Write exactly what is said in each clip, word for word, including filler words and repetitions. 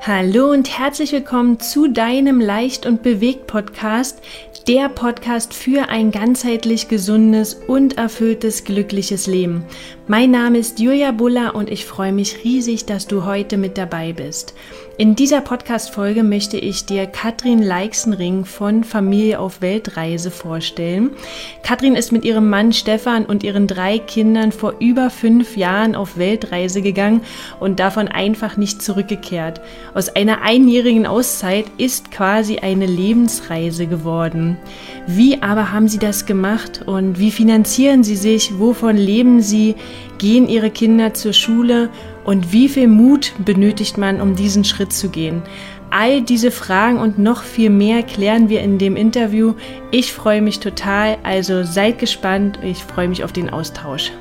Hallo und herzlich willkommen zu deinem Leicht und bewegt Podcast, der Podcast für ein ganzheitlich gesundes und erfülltes, glückliches Leben. Mein Name ist Julia Buller und ich freue mich riesig, dass du heute mit dabei bist. In dieser Podcast-Folge möchte ich dir Katrin Leixenring von Familie auf Weltreise vorstellen. Katrin ist mit ihrem Mann Stefan und ihren drei Kindern vor über fünf Jahren auf Weltreise gegangen und davon einfach nicht zurückgekehrt. Aus einer einjährigen Auszeit ist quasi eine Lebensreise geworden. Wie aber haben sie das gemacht und wie finanzieren sie sich? Wovon leben sie? Gehen ihre Kinder zur Schule? Und wie viel Mut benötigt man, um diesen Schritt zu gehen? All diese Fragen und noch viel mehr klären wir in dem Interview. Ich freue mich total, also seid gespannt. Ich freue mich auf den Austausch.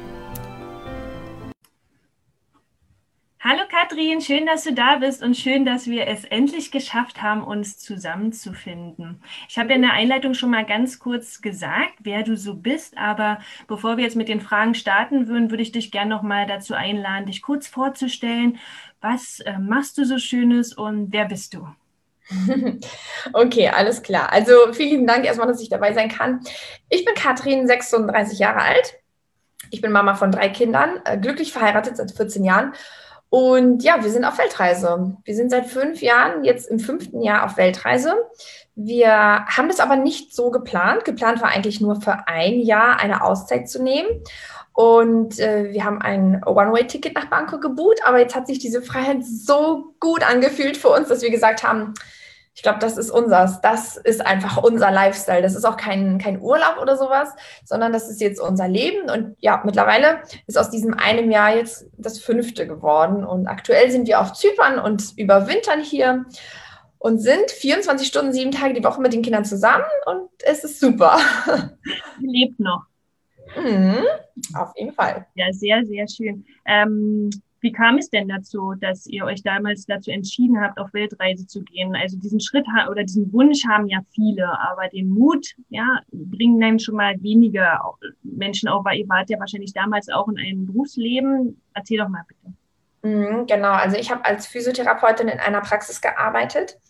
Hallo Katrin, schön, dass du da bist und schön, dass wir es endlich geschafft haben, uns zusammenzufinden. Ich habe ja in der Einleitung schon mal ganz kurz gesagt, wer du so bist, aber bevor wir jetzt mit den Fragen starten würden, würde ich dich gerne noch mal dazu einladen, dich kurz vorzustellen. Was äh, machst du so Schönes und wer bist du? Okay, alles klar. Also vielen Dank erstmal, dass ich dabei sein kann. Ich bin Katrin, sechsunddreißig Jahre alt. Ich bin Mama von drei Kindern, äh, glücklich verheiratet seit vierzehn Jahren. Und ja, wir sind auf Weltreise. Wir sind seit fünf Jahren jetzt im fünften Jahr auf Weltreise. Wir haben das aber nicht so geplant. Geplant war eigentlich nur für ein Jahr eine Auszeit zu nehmen. Und äh, wir haben ein One-Way-Ticket nach Bangkok gebucht. Aber jetzt hat sich diese Freiheit so gut angefühlt für uns, dass wir gesagt haben, ich glaube, das ist unseres. Das ist einfach unser Lifestyle. Das ist auch kein, kein Urlaub oder sowas, sondern das ist jetzt unser Leben. Und ja, mittlerweile ist aus diesem einem Jahr jetzt das fünfte geworden. Und aktuell sind wir auf Zypern und überwintern hier und sind vierundzwanzig Stunden, sieben Tage die Woche mit den Kindern zusammen. Und es ist super. Lebt noch. Mhm, auf jeden Fall. Ja, sehr, sehr schön. Ähm, Wie kam es denn dazu, dass ihr euch damals dazu entschieden habt, auf Weltreise zu gehen? Also diesen Schritt oder diesen Wunsch haben ja viele, aber den Mut, ja, bringen dann schon mal weniger Menschen auf, weil ihr wart ja wahrscheinlich damals auch in einem Berufsleben. Erzähl doch mal bitte. Mhm, genau, also ich habe als Physiotherapeutin in einer Praxis gearbeitet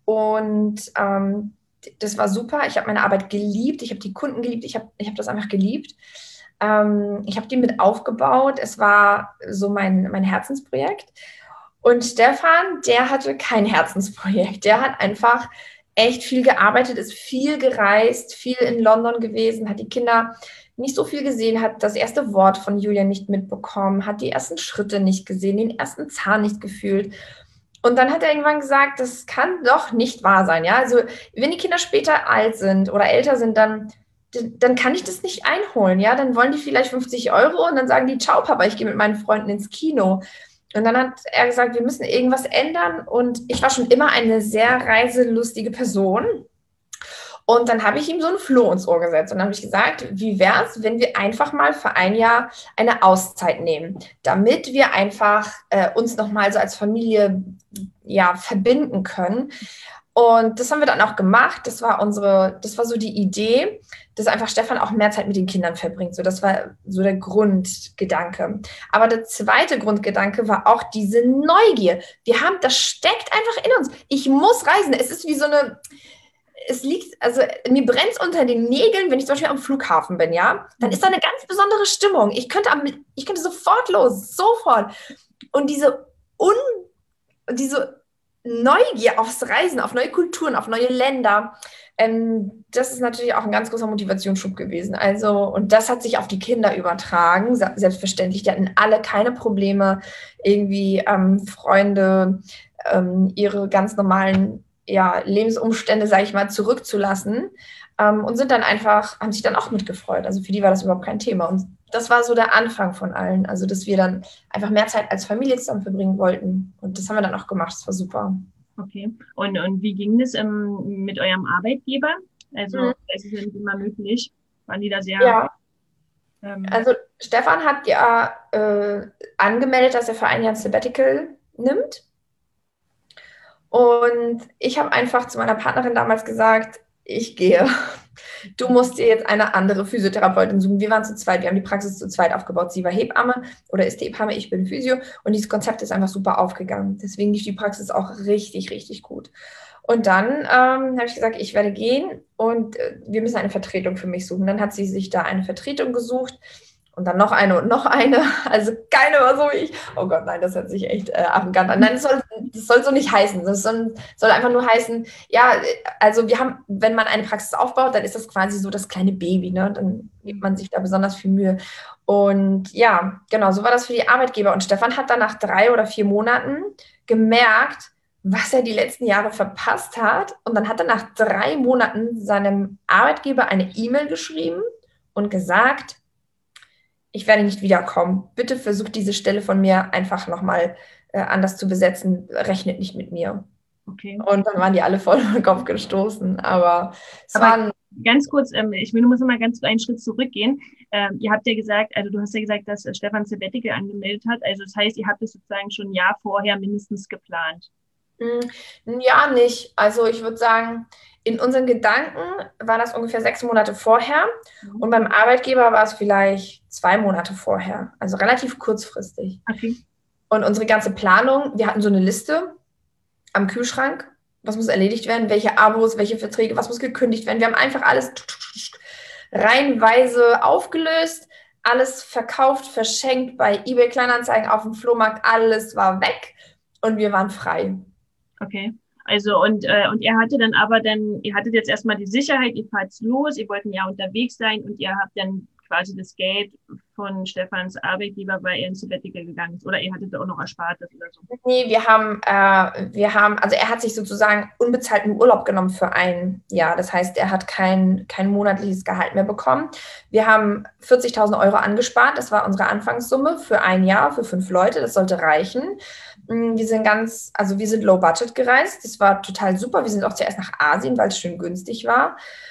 und ähm, das war super. Ich habe meine Arbeit geliebt, ich habe die Kunden geliebt, ich habe ich hab das einfach geliebt. Ähm, ich habe die mit aufgebaut. Es war so mein, mein Herzensprojekt. Und Stefan, der hatte kein Herzensprojekt. Der hat einfach echt viel gearbeitet, ist viel gereist, viel in London gewesen, hat die Kinder nicht so viel gesehen, hat das erste Wort von Julia nicht mitbekommen, hat die ersten Schritte nicht gesehen, den ersten Zahn nicht gefühlt. Und dann hat er irgendwann gesagt, das kann doch nicht wahr sein. Ja, also wenn die Kinder später alt sind oder älter sind, dann dann kann ich das nicht einholen, ja, dann wollen die vielleicht fünfzig Euro und dann sagen die, ciao Papa, ich gehe mit meinen Freunden ins Kino. Und dann hat er gesagt, wir müssen irgendwas ändern und ich war schon immer eine sehr reiselustige Person und dann habe ich ihm so ein Floh ins Ohr gesetzt und dann habe ich gesagt, wie wäre es, wenn wir einfach mal für ein Jahr eine Auszeit nehmen, damit wir einfach äh, uns nochmal so als Familie ja, verbinden können. Und das haben wir dann auch gemacht. Das war unsere, das war so die Idee, dass einfach Stefan auch mehr Zeit mit den Kindern verbringt. So, das war so der Grundgedanke. Aber der zweite Grundgedanke war auch diese Neugier. Wir haben, das steckt einfach in uns. Ich muss reisen. Es ist wie so eine, es liegt, also mir brennt es unter den Nägeln, wenn ich zum Beispiel am Flughafen bin, ja. Dann ist da eine ganz besondere Stimmung. Ich könnte, am, ich könnte sofort los, sofort. Und diese Un, diese Neugier aufs Reisen, auf neue Kulturen, auf neue Länder, ähm, das ist natürlich auch ein ganz großer Motivationsschub gewesen. Also, und das hat sich auf die Kinder übertragen, selbstverständlich. Die hatten alle keine Probleme, irgendwie ähm, Freunde, ähm, ihre ganz normalen ja, Lebensumstände, sage ich mal, zurückzulassen ähm, und sind dann einfach, haben sich dann auch mitgefreut. Also für die war das überhaupt kein Thema. Und das war so der Anfang von allen. Also, dass wir dann einfach mehr Zeit als Familie zusammen verbringen wollten. Und das haben wir dann auch gemacht. Das war super. Okay. Und, und wie ging das ähm, mit eurem Arbeitgeber? Also, Mhm. es ist ja nicht immer möglich. Waren die da sehr... Ja, Ähm, also Stefan hat ja äh, angemeldet, dass er für ein Jahr ein Sabbatical nimmt. Und ich habe einfach zu meiner Partnerin damals gesagt, ich gehe. Du musst dir jetzt eine andere Physiotherapeutin suchen. Wir waren zu zweit, wir haben die Praxis zu zweit aufgebaut. Sie war Hebamme oder ist Hebamme, ich bin Physio und dieses Konzept ist einfach super aufgegangen. Deswegen lief die Praxis auch richtig, richtig gut. Und dann ähm, habe ich gesagt, ich werde gehen und äh, wir müssen eine Vertretung für mich suchen. Dann hat sie sich da eine Vertretung gesucht. Und dann noch eine und noch eine. Also keine war so wie ich. Oh Gott, nein, das hört sich echt äh, arrogant an. Nein, das soll, das soll so nicht heißen. Das soll, soll einfach nur heißen, ja, also wir haben, wenn man eine Praxis aufbaut, dann ist das quasi so das kleine Baby, ne? Dann gibt man sich da besonders viel Mühe. Und ja, genau, so war das für die Arbeitgeber. Und Stefan hat dann nach drei oder vier Monaten gemerkt, was er die letzten Jahre verpasst hat. Und dann hat er nach drei Monaten seinem Arbeitgeber eine E-Mail geschrieben und gesagt, ich werde nicht wiederkommen. Bitte versucht diese Stelle von mir einfach nochmal äh, anders zu besetzen. Rechnet nicht mit mir. Okay. Und dann waren die alle voll auf den Kopf gestoßen. Aber es Aber waren... Ganz kurz, ähm, ich will nur mal ganz einen Schritt zurückgehen. Ähm, ihr habt ja gesagt, also du hast ja gesagt, dass äh, Stefan Sabbatical angemeldet hat. Also das heißt, ihr habt es sozusagen schon ein Jahr vorher mindestens geplant. Ja, nicht. Also ich würde sagen, in unseren Gedanken war das ungefähr sechs Monate vorher mhm. und beim Arbeitgeber war es vielleicht zwei Monate vorher, also relativ kurzfristig. Okay. Und unsere ganze Planung, wir hatten so eine Liste am Kühlschrank, was muss erledigt werden, welche Abos, welche Verträge, was muss gekündigt werden. Wir haben einfach alles reihenweise aufgelöst, alles verkauft, verschenkt bei eBay Kleinanzeigen auf dem Flohmarkt, alles war weg und wir waren frei. Okay, also und äh, und ihr hattet dann aber dann, ihr hattet jetzt erstmal die Sicherheit, ihr fahrt los, ihr wollt ein Jahr unterwegs sein und ihr habt dann quasi das Geld von Stefans Arbeitgeber, weil er ins Sabbatical gegangen ist, oder ihr hattet auch noch Erspartes oder so? Nee, wir haben, äh, wir haben, also er hat sich sozusagen unbezahlten Urlaub genommen für ein Jahr. Das heißt, er hat kein, kein monatliches Gehalt mehr bekommen. Wir haben vierzigtausend Euro angespart. Das war unsere Anfangssumme für ein Jahr, für fünf Leute. Das sollte reichen. Wir sind ganz, also wir sind low budget gereist. Das war total super. Wir sind auch zuerst nach Asien, weil es schön günstig war.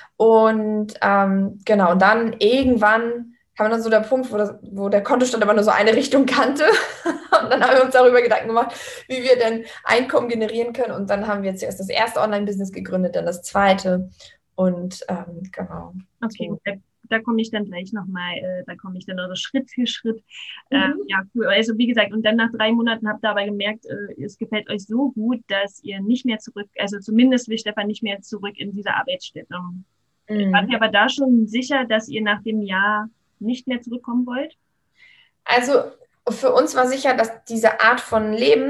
Und ähm, genau, und dann irgendwann kam dann so der Punkt, wo, das, wo der Kontostand aber nur so eine Richtung kannte. Und dann haben wir uns darüber Gedanken gemacht, wie wir denn Einkommen generieren können. Und dann haben wir jetzt erst das erste Online-Business gegründet, dann das zweite. Und ähm, genau. Okay, so. da, da komme ich dann gleich nochmal, äh, da komme ich dann also Schritt für Schritt. Mhm. Äh, ja, cool. Also wie gesagt, und dann nach drei Monaten habt ihr aber gemerkt, äh, es gefällt euch so gut, dass ihr nicht mehr zurück, also zumindest will Stefan nicht mehr zurück in diese Arbeitsstätte. Mhm. Wart ihr aber da schon sicher, dass ihr nach dem Jahr nicht mehr zurückkommen wollt? Also für uns war sicher, dass diese Art von Leben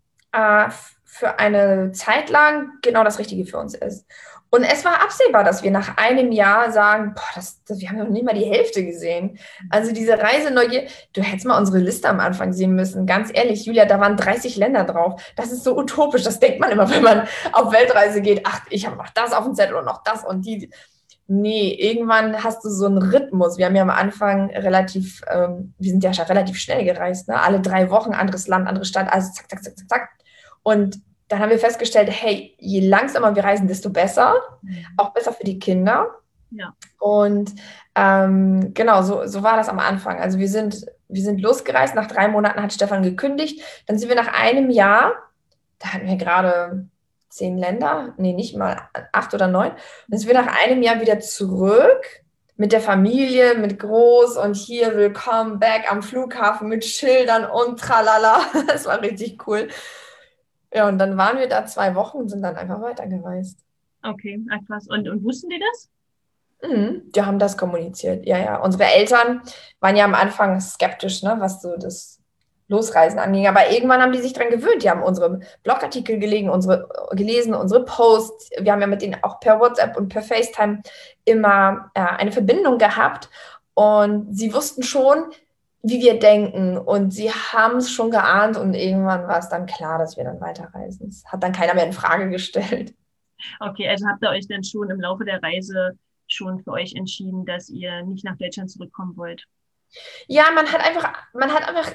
äh, für eine Zeit lang genau das Richtige für uns ist. Und es war absehbar, dass wir nach einem Jahr sagen, boah, das, das, wir haben noch nicht mal die Hälfte gesehen. Also diese Reiseneugier, du hättest mal unsere Liste am Anfang sehen müssen. Ganz ehrlich, Julia, da waren dreißig Länder drauf. Das ist so utopisch, das denkt man immer, wenn man auf Weltreise geht. Ach, ich habe noch das auf dem Zettel und noch das und die. Nee, irgendwann hast du so einen Rhythmus. Wir haben ja am Anfang relativ, ähm, wir sind ja schon relativ schnell gereist, ne? Alle drei Wochen, anderes Land, andere Stadt, also zack, zack, zack, zack, zack. Und dann haben wir festgestellt, hey, je langsamer wir reisen, desto besser. Mhm. Auch besser für die Kinder. Ja. Und ähm, genau, so, so war das am Anfang. Also wir sind, wir sind losgereist, nach drei Monaten hat Stefan gekündigt. Dann sind wir nach einem Jahr, da hatten wir gerade zehn Länder, nee, nicht mal acht oder neun. Dann sind wir nach einem Jahr wieder zurück mit der Familie, mit groß und hier willkommen back am Flughafen mit Schildern und tralala. Das war richtig cool. Ja, und dann waren wir da zwei Wochen und sind dann einfach weitergereist. Okay, ach krass. Und, und wussten die das? Mhm, die haben das kommuniziert, ja, ja. Unsere Eltern waren ja am Anfang skeptisch, ne, was so das Losreisen anging. Aber irgendwann haben die sich dran gewöhnt. Die haben unsere Blogartikel gelesen, unsere, gelesen, unsere Posts. Wir haben ja mit denen auch per WhatsApp und per FaceTime immer äh, eine Verbindung gehabt. Und sie wussten schon, wie wir denken. Und sie haben es schon geahnt. Und irgendwann war es dann klar, dass wir dann weiterreisen. Das hat dann keiner mehr in Frage gestellt. Okay, also habt ihr euch dann schon im Laufe der Reise schon für euch entschieden, dass ihr nicht nach Deutschland zurückkommen wollt? Ja, man hat einfach, man hat einfach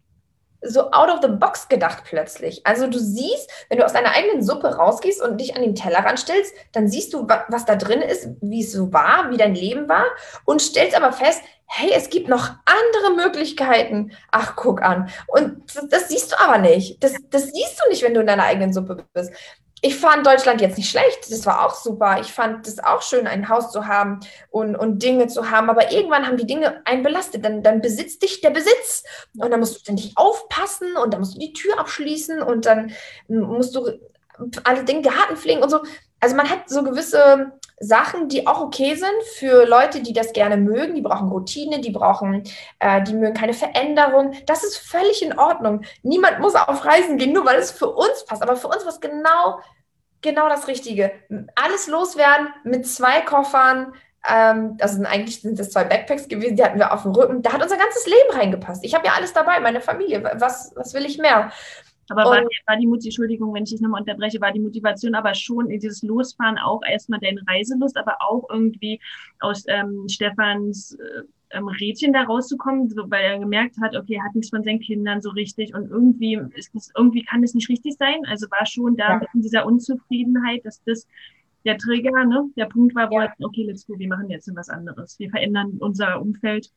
so out of the box gedacht plötzlich. Also du siehst, wenn du aus deiner eigenen Suppe rausgehst und dich an den Tellerrand stellst, dann siehst du, was da drin ist, wie es so war, wie dein Leben war und stellst aber fest, hey, es gibt noch andere Möglichkeiten. Ach, guck an. Und das, das siehst du aber nicht. Das, das siehst du nicht, wenn du in deiner eigenen Suppe bist. ich fand Deutschland jetzt nicht schlecht. Das war auch super. Ich fand es auch schön, ein Haus zu haben und, und Dinge zu haben. Aber irgendwann haben die Dinge einen belastet. Dann, dann besitzt dich der Besitz. Und dann musst du ständig aufpassen und dann musst du die Tür abschließen und dann musst du alle Dinge, Garten pflegen und so. Also man hat so gewisse Sachen, die auch okay sind für Leute, die das gerne mögen. Die brauchen Routine, die brauchen, äh, die mögen keine Veränderung. Das ist völlig in Ordnung. Niemand muss auf Reisen gehen, nur weil es für uns passt. Aber für uns war es genau, genau das Richtige. Alles loswerden mit zwei Koffern. Ähm, also sind, eigentlich sind das zwei Backpacks gewesen, die hatten wir auf dem Rücken. Da hat unser ganzes Leben reingepasst. Ich habe ja alles dabei, meine Familie. Was, was will ich mehr? Aber war, war die Motivation, Entschuldigung, wenn ich dich nochmal unterbreche, war die Motivation aber schon in dieses Losfahren auch erstmal deine Reiselust, aber auch irgendwie aus ähm, Stefans äh, ähm, Rädchen da rauszukommen, so, weil er gemerkt hat, okay, er hat nichts von seinen Kindern so richtig und irgendwie ist das, irgendwie kann das nicht richtig sein. Also war schon da Ja. in dieser Unzufriedenheit, dass das der Trigger, ne, der Punkt war, wo Ja. er, okay, let's go, wir machen jetzt was anderes. Wir verändern unser Umfeld.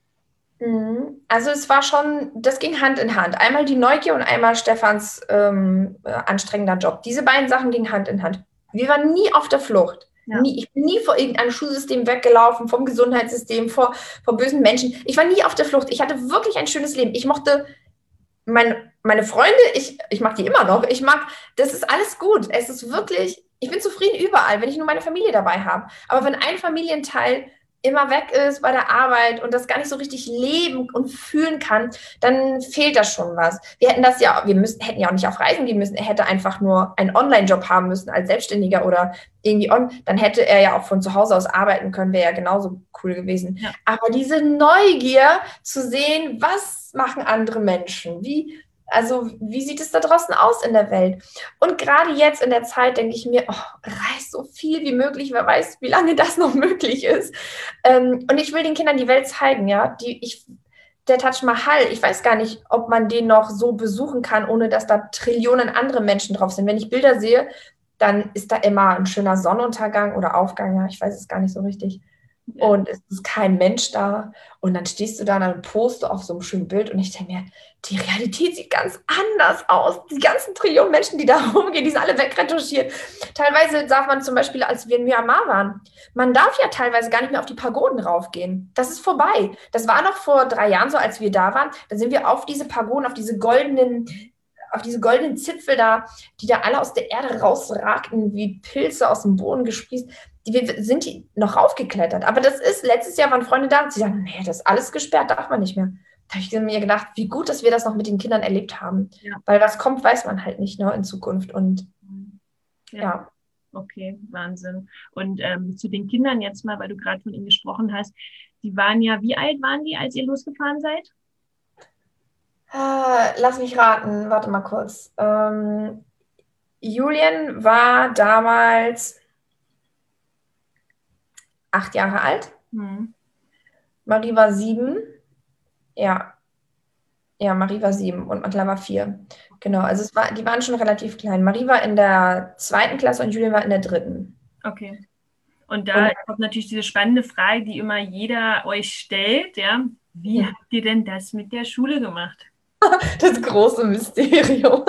Also es war schon, das ging Hand in Hand. Einmal die Neugier und einmal Stefans ähm, äh, anstrengender Job. Diese beiden Sachen gingen Hand in Hand. Wir waren nie auf der Flucht. Ja. Nie, ich bin nie vor irgendeinem Schulsystem weggelaufen, vom Gesundheitssystem, vor, vor bösen Menschen. Ich war nie auf der Flucht. Ich hatte wirklich ein schönes Leben. Ich mochte mein, meine Freunde, ich, ich mag die immer noch. Ich mag, das ist alles gut. Es ist wirklich, ich bin zufrieden überall, wenn ich nur meine Familie dabei habe. Aber wenn ein Familienteil immer weg ist bei der Arbeit und das gar nicht so richtig leben und fühlen kann, dann fehlt da schon was. Wir hätten das ja, wir müssen, hätten ja auch nicht auf Reisen gehen müssen. Er hätte einfach nur einen Online-Job haben müssen als Selbstständiger oder irgendwie on. Dann hätte er ja auch von zu Hause aus arbeiten können, wäre ja genauso cool gewesen. Ja. Aber diese Neugier zu sehen, was machen andere Menschen? Wie, also wie sieht es da draußen aus in der Welt? Und gerade jetzt in der Zeit denke ich mir, oh, reis so viel wie möglich, wer weiß, wie lange das noch möglich ist. Ähm, und ich will den Kindern die Welt zeigen, ja. Die, ich, der Taj Mahal, ich weiß gar nicht, ob man den noch so besuchen kann, ohne dass da Trillionen andere Menschen drauf sind. Wenn ich Bilder sehe, dann ist da immer ein schöner Sonnenuntergang oder Aufgang, ja, ich weiß es gar nicht so richtig. Ja. Und es ist kein Mensch da. Und dann stehst du da und dann postest du auf so einem schönen Bild und ich denke mir, die Realität sieht ganz anders aus. Die ganzen Trillionen Menschen, die da rumgehen, die sind alle wegretuschiert. Teilweise darf man zum Beispiel, als wir in Myanmar waren, man darf ja teilweise gar nicht mehr auf die Pagoden raufgehen. Das ist vorbei. Das war noch vor drei Jahren so, als wir da waren. Da sind wir auf diese Pagoden, auf diese goldenen, auf diese goldenen Zipfel da, die da alle aus der Erde rausragten, wie Pilze aus dem Boden gesprießt. Die, wir sind die noch raufgeklettert. Aber das ist, letztes Jahr waren Freunde da und sie sagen, nee, das ist alles gesperrt, darf man nicht mehr. Da habe ich mir gedacht, wie gut, dass wir das noch mit den Kindern erlebt haben. Ja. Weil was kommt, weiß man halt nicht, ne, in Zukunft. Und ja. ja. Okay, Wahnsinn. Und ähm, zu den Kindern jetzt mal, weil du gerade von ihnen gesprochen hast, die waren ja, wie alt waren die, als ihr losgefahren seid? Ah, lass mich raten, warte mal kurz. Ähm, Julian war damals acht Jahre alt. Hm. Marie war sieben. Ja. Ja, Marie war sieben und Matla war vier. Genau, also es war, die waren schon relativ klein. Marie war in der zweiten Klasse und Julian war in der dritten. Okay. Und da und, kommt natürlich diese spannende Frage, die immer jeder euch stellt, ja. Wie ja. habt ihr denn das mit der Schule gemacht? Das große Mysterium.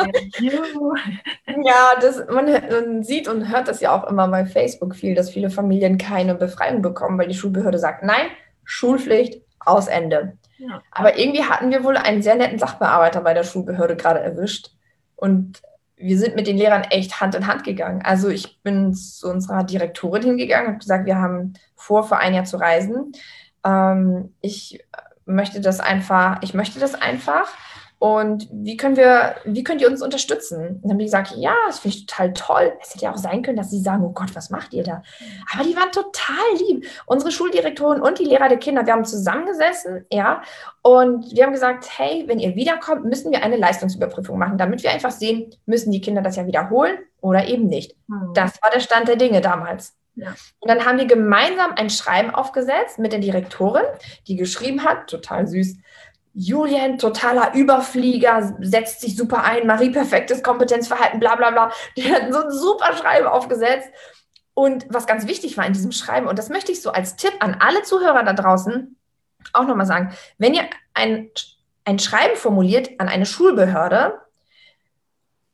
Ja, das, man, man sieht und hört das ja auch immer bei Facebook viel, dass viele Familien keine Befreiung bekommen, weil die Schulbehörde sagt, nein, Schulpflicht, aus Ende. Ja. Aber irgendwie hatten wir wohl einen sehr netten Sachbearbeiter bei der Schulbehörde gerade erwischt und wir sind mit den Lehrern echt Hand in Hand gegangen. Also ich bin zu unserer Direktorin hingegangen und habe gesagt, wir haben vor, für ein Jahr zu reisen. Ähm, ich möchte das einfach, ich möchte das einfach und wie können wir, wie könnt ihr uns unterstützen? Und dann haben die gesagt, ja, das finde ich total toll. Es hätte ja auch sein können, dass sie sagen, oh Gott, was macht ihr da? Aber die waren total lieb. Unsere Schuldirektorin und die Lehrer der Kinder, wir haben zusammengesessen, ja, und wir haben gesagt, hey, wenn ihr wiederkommt, müssen wir eine Leistungsüberprüfung machen, damit wir einfach sehen, müssen die Kinder das ja wiederholen oder eben nicht. Hm. Das war der Stand der Dinge damals. Ja. Und dann haben wir gemeinsam ein Schreiben aufgesetzt mit der Direktorin, die geschrieben hat, total süß, Julian, totaler Überflieger, setzt sich super ein, Marie, perfektes Kompetenzverhalten, bla bla bla. Die hatten so ein super Schreiben aufgesetzt. Und was ganz wichtig war in diesem Schreiben, und das möchte ich so als Tipp an alle Zuhörer da draußen auch nochmal sagen, wenn ihr ein, ein Schreiben formuliert an eine Schulbehörde,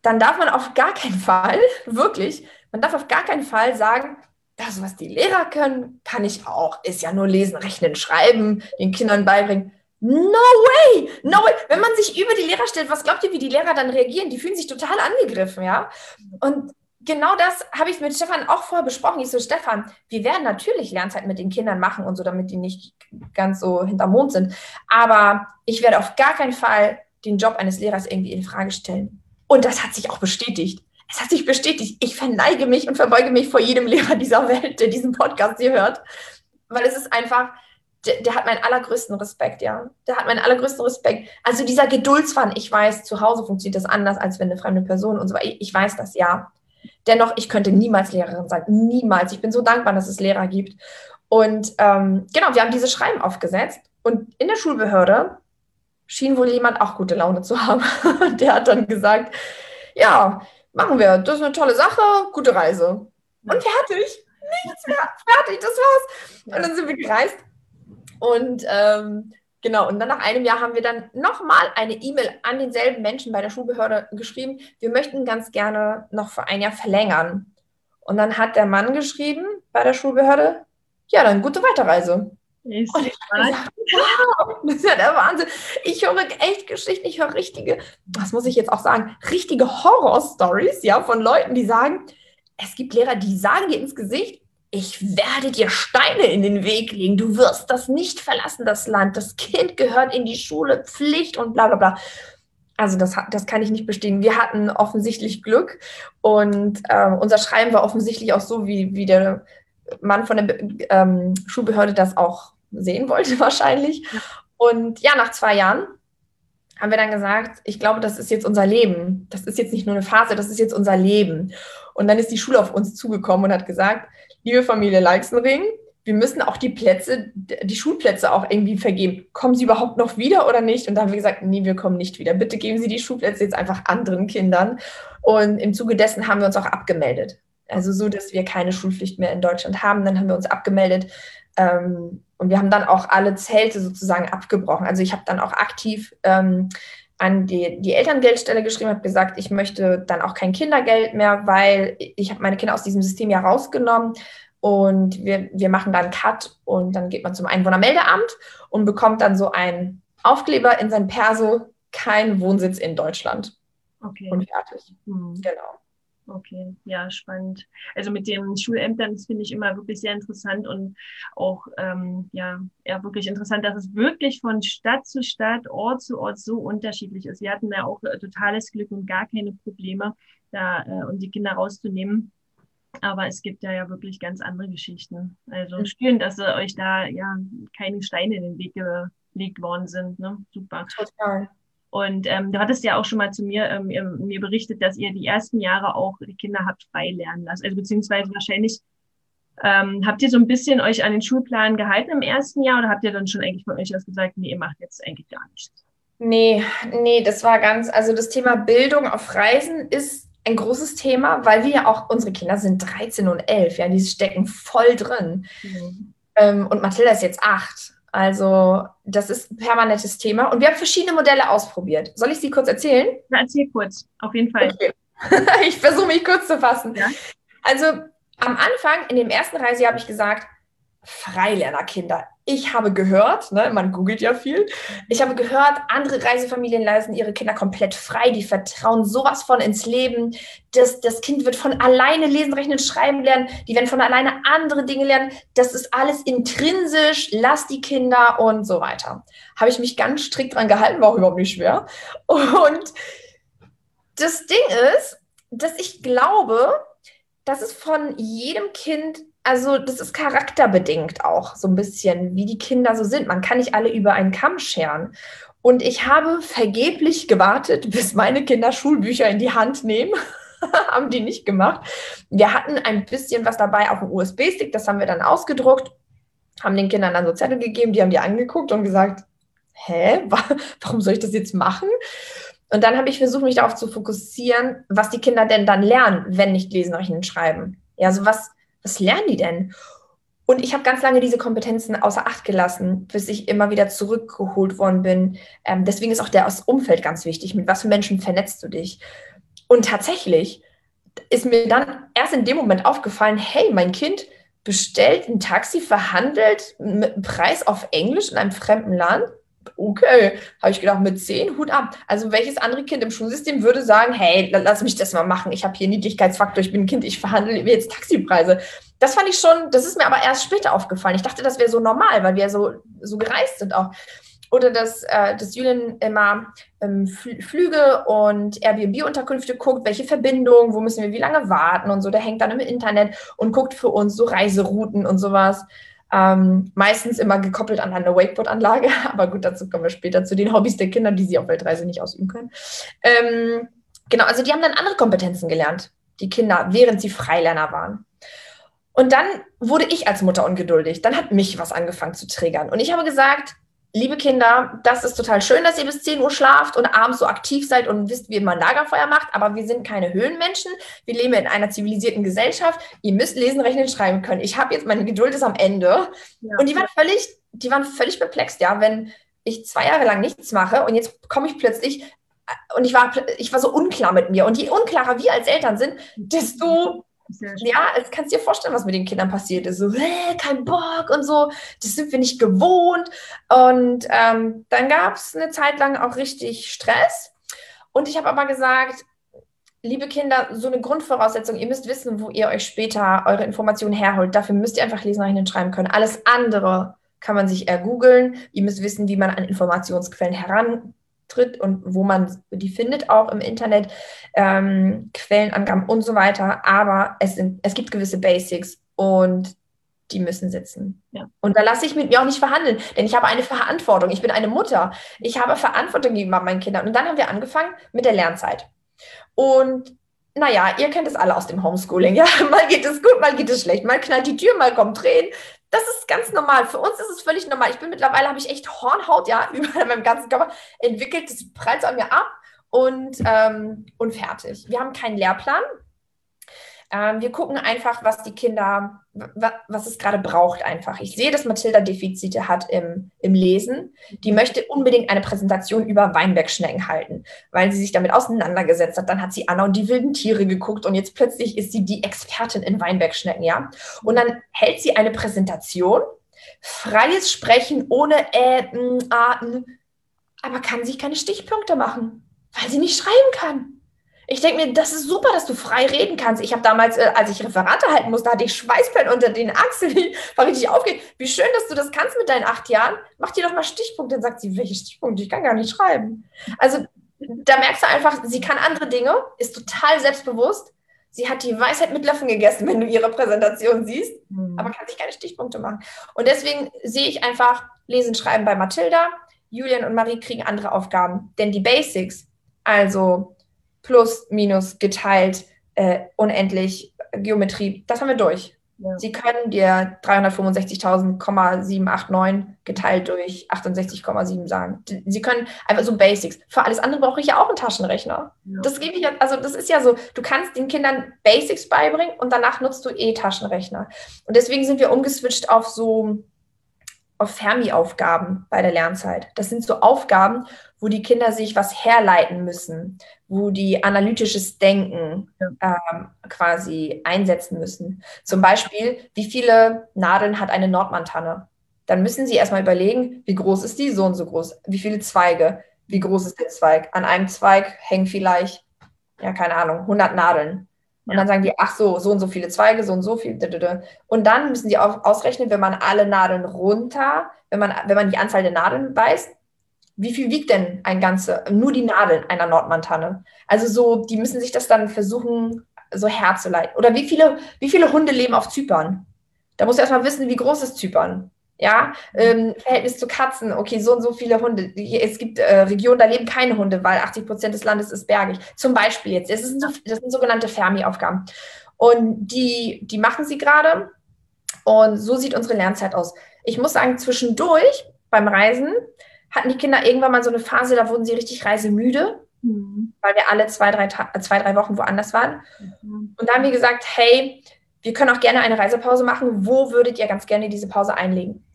dann darf man auf gar keinen Fall, wirklich, man darf auf gar keinen Fall sagen, das, was die Lehrer können, kann ich auch. Ist ja nur lesen, rechnen, schreiben, den Kindern beibringen. No way, no way. Wenn man sich über die Lehrer stellt, was glaubt ihr, wie die Lehrer dann reagieren? Die fühlen sich total angegriffen, ja. Und genau das habe ich mit Stefan auch vorher besprochen. Ich so, Stefan, wir werden natürlich Lernzeit mit den Kindern machen und so, damit die nicht ganz so hinterm Mond sind. Aber ich werde auf gar keinen Fall den Job eines Lehrers irgendwie in Frage stellen. Und das hat sich auch bestätigt. Es hat sich bestätigt. Ich verneige mich und verbeuge mich vor jedem Lehrer dieser Welt, der diesen Podcast hier hört. Weil es ist einfach, der, der hat meinen allergrößten Respekt, ja. Der hat meinen allergrößten Respekt. Also dieser Geduldsfaden, ich weiß, zu Hause funktioniert das anders, als wenn eine fremde Person und so weiter. Ich, ich weiß das, ja. Dennoch, ich könnte niemals Lehrerin sein. Niemals. Ich bin so dankbar, dass es Lehrer gibt. Und ähm, genau, wir haben diese Schreiben aufgesetzt. Und in der Schulbehörde schien wohl jemand auch gute Laune zu haben. Der hat dann gesagt, ja, machen wir, das ist eine tolle Sache, gute Reise. Und fertig, nichts mehr, fertig, das war's. Und dann sind wir gereist. Und ähm, genau, und dann nach einem Jahr haben wir dann nochmal eine E-Mail an denselben Menschen bei der Schulbehörde geschrieben, wir möchten ganz gerne noch für ein Jahr verlängern. Und dann hat der Mann geschrieben bei der Schulbehörde, ja, dann gute Weiterreise. Ist und ich habe gesagt, wow, das ist ja der Wahnsinn. Ich höre echt Geschichten, ich höre richtige, was muss ich jetzt auch sagen, richtige Horror-Stories, ja, von Leuten, die sagen, es gibt Lehrer, die sagen dir ins Gesicht, ich werde dir Steine in den Weg legen, du wirst das nicht verlassen, das Land, das Kind gehört in die Schule, Pflicht und bla bla bla. Also das, das kann ich nicht bestätigen. Wir hatten offensichtlich Glück und äh, unser Schreiben war offensichtlich auch so, wie, wie der Mann von der ähm, Schulbehörde das auch sehen wollte wahrscheinlich. Ja. Und ja, nach zwei Jahren haben wir dann gesagt, ich glaube, das ist jetzt unser Leben. Das ist jetzt nicht nur eine Phase, das ist jetzt unser Leben. Und dann ist die Schule auf uns zugekommen und hat gesagt, liebe Familie Leixenring, wir müssen auch die Plätze, die Schulplätze auch irgendwie vergeben. Kommen Sie überhaupt noch wieder oder nicht? Und da haben wir gesagt, nee, wir kommen nicht wieder. Bitte geben Sie die Schulplätze jetzt einfach anderen Kindern. Und im Zuge dessen haben wir uns auch abgemeldet. Also so, dass wir keine Schulpflicht mehr in Deutschland haben. Dann haben wir uns abgemeldet ähm, und wir haben dann auch alle Zelte sozusagen abgebrochen. Also ich habe dann auch aktiv ähm, an die, die Elterngeldstelle geschrieben, habe gesagt, ich möchte dann auch kein Kindergeld mehr, weil ich habe meine Kinder aus diesem System ja rausgenommen und wir, wir machen dann einen Cut und dann geht man zum Einwohnermeldeamt und bekommt dann so einen Aufkleber in sein Perso, kein Wohnsitz in Deutschland. Okay. Und fertig. Hm. Genau. Okay, ja, spannend. Also mit den Schulämtern, das finde ich immer wirklich sehr interessant und auch ähm, ja, ja wirklich interessant, dass es wirklich von Stadt zu Stadt, Ort zu Ort so unterschiedlich ist. Wir hatten ja auch äh, totales Glück und gar keine Probleme, da äh, um die Kinder rauszunehmen. Aber es gibt ja ja wirklich ganz andere Geschichten. Also mhm. schön, dass äh, euch da ja keine Steine in den Weg gelegt worden sind. Ne? Super. Total. Und ähm, du hattest ja auch schon mal zu mir, ähm, mir berichtet, dass ihr die ersten Jahre auch die Kinder habt frei lernen lassen. Also beziehungsweise wahrscheinlich ähm, habt ihr so ein bisschen euch an den Schulplan gehalten im ersten Jahr oder habt ihr dann schon eigentlich von euch aus gesagt, nee, ihr macht jetzt eigentlich gar nichts? Nee, nee, das war ganz, also das Thema Bildung auf Reisen ist ein großes Thema, weil wir ja auch, unsere Kinder sind dreizehn und elf, ja, die stecken voll drin. Mhm. Ähm, und Mathilda ist jetzt acht. Also das ist ein permanentes Thema und wir haben verschiedene Modelle ausprobiert. Soll ich sie kurz erzählen? Ja, erzähl kurz, auf jeden Fall. Okay. Ich versuche mich kurz zu fassen. Ja. Also am Anfang, in dem ersten Reisejahr habe ich gesagt, Freilernerkinder. Ich habe gehört, ne, man googelt ja viel, ich habe gehört, andere Reisefamilien lassen ihre Kinder komplett frei, die vertrauen sowas von ins Leben, das, das Kind wird von alleine lesen, rechnen, schreiben lernen, die werden von alleine andere Dinge lernen, das ist alles intrinsisch, lass die Kinder und so weiter. Habe ich mich ganz strikt dran gehalten, war auch überhaupt nicht schwer. Und das Ding ist, dass ich glaube, dass es von jedem Kind, also das ist charakterbedingt auch so ein bisschen, wie die Kinder so sind. Man kann nicht alle über einen Kamm scheren. Und ich habe vergeblich gewartet, bis meine Kinder Schulbücher in die Hand nehmen. Haben die nicht gemacht. Wir hatten ein bisschen was dabei auf dem U S B-Stick, das haben wir dann ausgedruckt, haben den Kindern dann so Zettel gegeben, die haben die angeguckt und gesagt, hä, warum soll ich das jetzt machen? Und dann habe ich versucht, mich darauf zu fokussieren, was die Kinder denn dann lernen, wenn nicht lesen, rechnen, schreiben. Ja, also was, was lernen die denn? Und ich habe ganz lange diese Kompetenzen außer Acht gelassen, bis ich immer wieder zurückgeholt worden bin. Ähm, deswegen ist auch das Umfeld ganz wichtig. Mit was für Menschen vernetzt du dich? Und tatsächlich ist mir dann erst in dem Moment aufgefallen, hey, mein Kind bestellt ein Taxi, verhandelt mit einem Preis auf Englisch in einem fremden Land. Okay, habe ich gedacht, mit zehn, Hut ab. Also welches andere Kind im Schulsystem würde sagen, hey, lass mich das mal machen. Ich habe hier Niedlichkeitsfaktor, ich bin ein Kind, ich verhandle jetzt Taxipreise. Das fand ich schon, das ist mir aber erst später aufgefallen. Ich dachte, das wäre so normal, weil wir so, so gereist sind auch. Oder dass, äh, dass Julian immer ähm, Flüge und Airbnb-Unterkünfte guckt, welche Verbindungen, wo müssen wir wie lange warten und so. Der hängt dann im Internet und guckt für uns so Reiserouten und sowas. Ähm, meistens immer gekoppelt an eine Wakeboard-Anlage, aber gut, dazu kommen wir später zu den Hobbys der Kinder, die sie auf Weltreise nicht ausüben können. Ähm, genau, also die haben dann andere Kompetenzen gelernt, die Kinder, während sie Freilerner waren. Und dann wurde ich als Mutter ungeduldig. Dann hat mich was angefangen zu triggern. Und ich habe gesagt, liebe Kinder, das ist total schön, dass ihr bis zehn Uhr schlaft und abends so aktiv seid und wisst, wie man Lagerfeuer macht, aber wir sind keine Höhlenmenschen. Wir leben in einer zivilisierten Gesellschaft. Ihr müsst lesen, rechnen, schreiben können. Ich habe jetzt, meine Geduld ist am Ende. Ja. Und die waren völlig, die waren völlig perplex, ja, wenn ich zwei Jahre lang nichts mache und jetzt komme ich plötzlich und ich war, ich war so unklar mit mir. Und je unklarer wir als Eltern sind, desto... Ja, jetzt kannst du dir vorstellen, was mit den Kindern passiert ist. So, äh, kein Bock und so, das sind wir nicht gewohnt. Und ähm, dann gab es eine Zeit lang auch richtig Stress. Und ich habe aber gesagt, liebe Kinder, so eine Grundvoraussetzung, ihr müsst wissen, wo ihr euch später eure Informationen herholt. Dafür müsst ihr einfach lesen, rechnen, schreiben können. Alles andere kann man sich ergoogeln. Ihr müsst wissen, wie man an Informationsquellen herantritt und wo man die findet, auch im Internet, ähm, Quellenangaben und so weiter. Aber es, sind, es gibt gewisse Basics und die müssen sitzen. Ja. Und da lasse ich mit mir auch nicht verhandeln, denn ich habe eine Verantwortung. Ich bin eine Mutter. Ich habe Verantwortung gegenüber meinen Kindern. Und dann haben wir angefangen mit der Lernzeit. Und naja, ihr kennt es alle aus dem Homeschooling. Ja? Mal geht es gut, mal geht es schlecht. Mal knallt die Tür, mal kommen Tränen. Das ist ganz normal. Für uns ist es völlig normal. Ich bin mittlerweile, habe ich echt Hornhaut, ja, über meinem ganzen Körper entwickelt. Das prallt so an mir ab und, ähm, und fertig. Wir haben keinen Lehrplan. Ähm, wir gucken einfach, was die Kinder, was es gerade braucht einfach. Ich sehe, dass Mathilda Defizite hat im, im Lesen. Die möchte unbedingt eine Präsentation über Weinbergschnecken halten, weil sie sich damit auseinandergesetzt hat. Dann hat sie Anna und die wilden Tiere geguckt und jetzt plötzlich ist sie die Expertin in Weinbergschnecken, ja. Und dann hält sie eine Präsentation, freies Sprechen ohne Ä, M, A, N, aber kann sich keine Stichpunkte machen, weil sie nicht schreiben kann. Ich denke mir, das ist super, dass du frei reden kannst. Ich habe damals, äh, als ich Referate halten musste, hatte ich Schweißperlen unter den Achseln. Ich war richtig aufgeregt. Wie schön, dass du das kannst mit deinen acht Jahren. Mach dir doch mal Stichpunkte. Dann sagt sie, welche Stichpunkte? Ich kann gar nicht schreiben. Also da merkst du einfach, sie kann andere Dinge, ist total selbstbewusst. Sie hat die Weisheit mit Löffeln gegessen, wenn du ihre Präsentation siehst, mhm. aber kann sich keine Stichpunkte machen. Und deswegen sehe ich einfach Lesen, Schreiben bei Mathilda. Julian und Marie kriegen andere Aufgaben. Denn die Basics, also Plus, Minus, geteilt, äh, unendlich, Geometrie, das haben wir durch. Ja. Sie können dir dreihundertfünfundsechzigtausend Komma sieben acht neun geteilt durch achtundsechzig Komma sieben sagen. Sie können einfach so Basics. Für alles andere brauche ich ja auch einen Taschenrechner. Ja. Das gebe ich ja, also das ist ja so, du kannst den Kindern Basics beibringen und danach nutzt du eh Taschenrechner. Und deswegen sind wir umgeswitcht auf so auf Fermi-Aufgaben bei der Lernzeit. Das sind so Aufgaben, wo die Kinder sich was herleiten müssen, wo die analytisches Denken ja. ähm, quasi einsetzen müssen. Zum Beispiel, wie viele Nadeln hat eine Nordmantanne? Dann müssen sie erstmal überlegen, wie groß ist die? So und so groß. Wie viele Zweige? Wie groß ist der Zweig? An einem Zweig hängen vielleicht, ja, keine Ahnung, hundert Nadeln. Und dann sagen die, ach so, so und so viele Zweige, so und so viel. Und dann müssen die auch ausrechnen, wenn man alle Nadeln runter, wenn man, wenn man die Anzahl der Nadeln weiß, wie viel wiegt denn ein ganze, nur die Nadeln einer Nordmantanne? Also so, die müssen sich das dann versuchen, so herzuleiten. Oder wie viele, wie viele Hunde leben auf Zypern? Da musst du erstmal wissen, wie groß ist Zypern. Ja, ähm, Verhältnis zu Katzen, okay, so und so viele Hunde. Es gibt äh, Regionen, da leben keine Hunde, weil achtzig Prozent des Landes ist bergig. Zum Beispiel jetzt, das sind, so, das sind sogenannte Fermi-Aufgaben. Und die, die machen sie gerade. Und so sieht unsere Lernzeit aus. Ich muss sagen, zwischendurch beim Reisen hatten die Kinder irgendwann mal so eine Phase, da wurden sie richtig reisemüde, mhm. weil wir alle zwei drei, zwei, drei Wochen woanders waren. Mhm. Und da haben wir gesagt, hey, wir können auch gerne eine Reisepause machen. Wo würdet ihr ganz gerne diese Pause einlegen?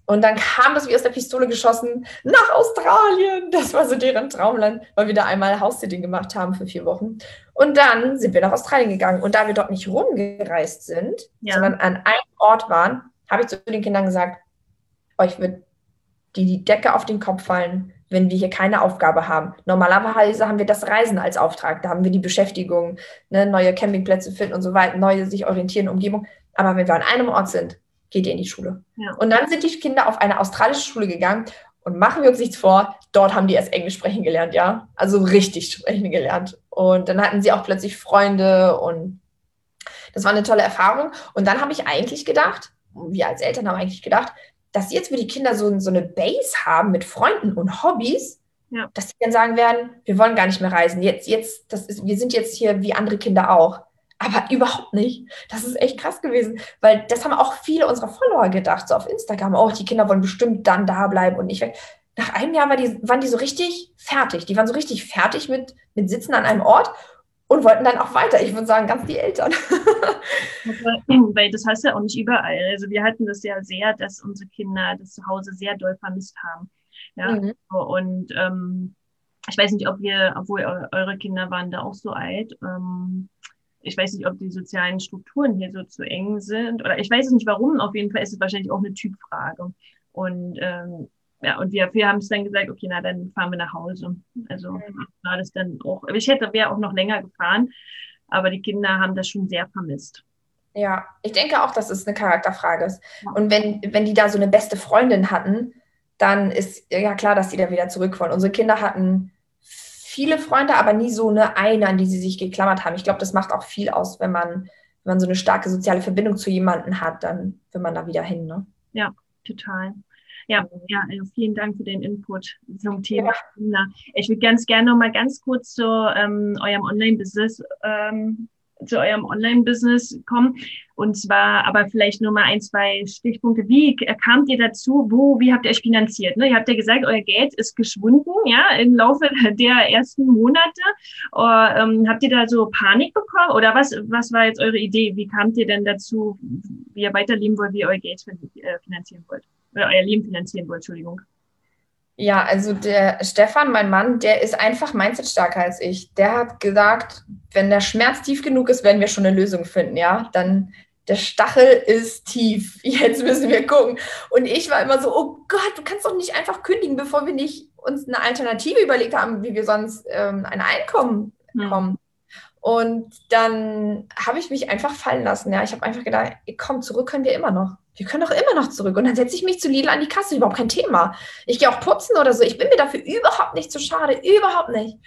Und dann kam das wie aus der Pistole geschossen nach Australien. Das war so deren Traumland, weil wir da einmal House-Sitting gemacht haben für vier Wochen. Und dann sind wir nach Australien gegangen. Und da wir dort nicht rumgereist sind, ja. sondern an einem Ort waren, habe ich zu den Kindern gesagt, euch wird die, die Decke auf den Kopf fallen, wenn wir hier keine Aufgabe haben. Normalerweise haben wir das Reisen als Auftrag. Da haben wir die Beschäftigung, ne, neue Campingplätze finden und so weiter, neue sich orientieren, Umgebung. Aber wenn wir an einem Ort sind, geht ihr in die Schule. Ja. Und dann sind die Kinder auf eine australische Schule gegangen und machen wir uns nichts vor, dort haben die erst Englisch sprechen gelernt, ja. Also richtig sprechen gelernt. Und dann hatten sie auch plötzlich Freunde und das war eine tolle Erfahrung. Und dann habe ich eigentlich gedacht, wir als Eltern haben eigentlich gedacht, dass jetzt, wo die Kinder so, so eine Base haben mit Freunden und Hobbys, ja. dass sie dann sagen werden, wir wollen gar nicht mehr reisen. Jetzt, jetzt, das ist, wir sind jetzt hier wie andere Kinder auch. Aber überhaupt nicht. Das ist echt krass gewesen, weil das haben auch viele unserer Follower gedacht, so auf Instagram. Oh, die Kinder wollen bestimmt dann da bleiben und nicht weg. Nach einem Jahr war die, waren die so richtig fertig. Die waren so richtig fertig mit, mit Sitzen an einem Ort und wollten dann auch weiter. Ich würde sagen, ganz die Eltern. Weil das heißt ja auch nicht überall. Also wir hatten das ja sehr, dass unsere Kinder das zu Hause sehr doll vermisst haben. Ja, mhm. Und ähm, ich weiß nicht, ob wir, obwohl eure Kinder waren da auch so alt, ähm, ich weiß nicht, ob die sozialen Strukturen hier so zu eng sind oder ich weiß es nicht warum, auf jeden Fall ist es wahrscheinlich auch eine Typfrage. Und ähm, ja, und wir, wir haben es dann gesagt, okay, na, dann fahren wir nach Hause. Also war das dann auch, ich hätte, wäre auch noch länger gefahren, aber die Kinder haben das schon sehr vermisst. Ja, ich denke auch, dass es eine Charakterfrage ist. Ja. Und wenn, wenn die da so eine beste Freundin hatten, dann ist ja klar, dass die da wieder zurück wollen. Unsere Kinder hatten viele Freunde, aber nie so eine eine, an die sie sich geklammert haben. Ich glaube, das macht auch viel aus, wenn man, wenn man so eine starke soziale Verbindung zu jemandem hat, dann will man da wieder hin, ne? Ja, total. Ja, ja, also vielen Dank für den Input zum Thema. Ja. Ich würde ganz gerne noch mal ganz kurz zu ähm, eurem Online-Business ähm, zu eurem Online-Business kommen. Und zwar aber vielleicht nur mal ein, zwei Stichpunkte. Wie kamt ihr dazu? Wo, wie habt ihr euch finanziert? Ne? Ihr habt ja gesagt, euer Geld ist geschwunden, ja, im Laufe der ersten Monate. Oder, ähm, habt ihr da so Panik bekommen? Oder was, was war jetzt eure Idee? Wie kamt ihr denn dazu, wie ihr weiterleben wollt, wie ihr euer Geld finanzieren wollt? Oder euer Leben finanzieren wollt, Entschuldigung. Ja, also der Stefan, mein Mann, der ist einfach Mindset stärker als ich. Der hat gesagt, wenn der Schmerz tief genug ist, werden wir schon eine Lösung finden, ja. Dann der Stachel ist tief. Jetzt müssen wir gucken. Und ich war immer so, oh Gott, du kannst doch nicht einfach kündigen, bevor wir nicht uns eine Alternative überlegt haben, wie wir sonst ähm, ein Einkommen bekommen. Hm. Und dann habe ich mich einfach fallen lassen, ja. Ich habe einfach gedacht, komm, zurück können wir immer noch. Wir können doch immer noch zurück. Und dann setze ich mich zu Lidl an die Kasse, überhaupt kein Thema. Ich gehe auch putzen oder so. Ich bin mir dafür überhaupt nicht zu schade, überhaupt nicht.